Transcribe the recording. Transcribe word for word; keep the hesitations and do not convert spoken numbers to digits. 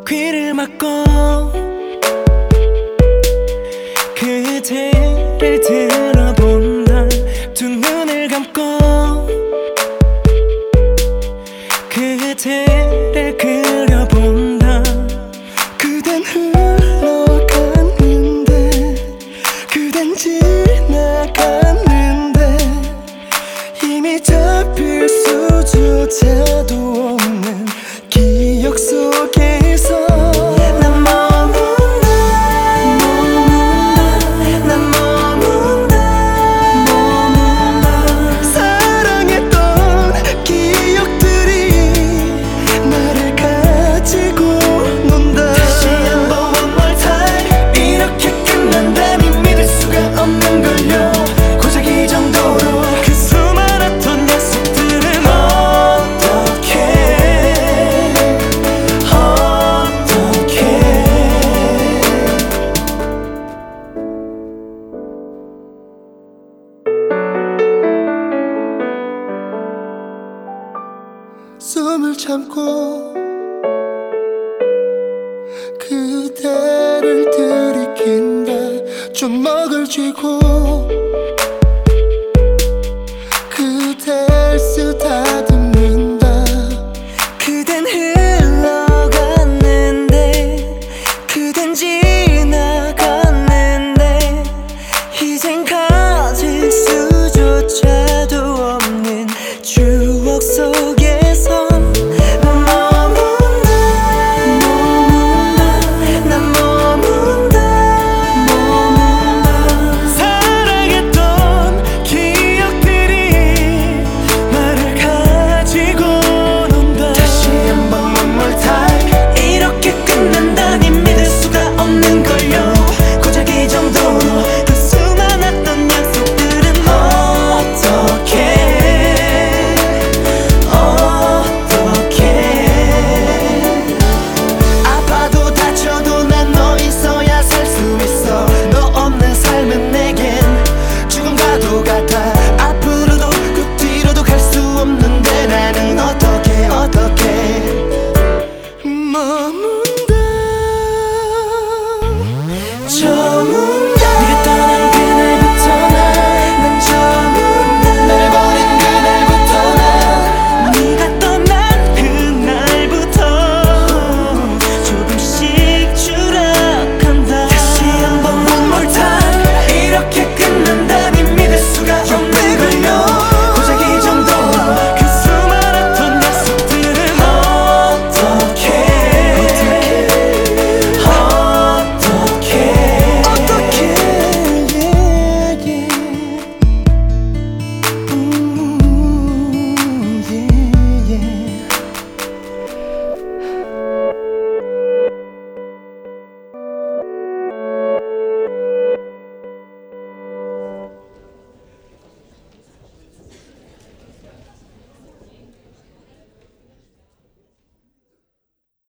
귀를 막고 그대를 들어본다. 두 눈을 감고 그대를 그려본다. 그댄 흘러갔는데 그댄 지나갔는데 이미 잡힐 수조차도 없는 기억 속에서 난 머문다 머문다 난 머문다 머문다. 사랑했던 기억들이 나를 가지고 논다. 다시 한번 one more time. 이렇게 끝난다니 믿을 수가 없는 걸요. 고작 이 정도로 그 수많았던 약속들은 어떻게 어떻게. 숨을 참고 그대를 들이킨다. 주먹을 쥐고 그댈 쓰다듬는다. 그댄 흘러갔는데 그댄 지나갔는데 이젠 가질 수조차도 없는 추억 속에서 난 머문다 머문다 난 머문다 머문다. 사랑했던 기억들이 나를 가지고 논다. 다시 한번 one more time. 이렇게 끝난다니 믿을 수가 없는 걸요. 고작 이 정도로 그 수많았던 약속들은 어떻게 어떻게. 아파도 다쳐도 난 너 있어야 살 수 있어. 너 없는 삶은 내겐 죽음과도 같아. 앞으로도 그 뒤로도 갈 수 없는데 나는 어떻게 어떻게. 머문다 저 문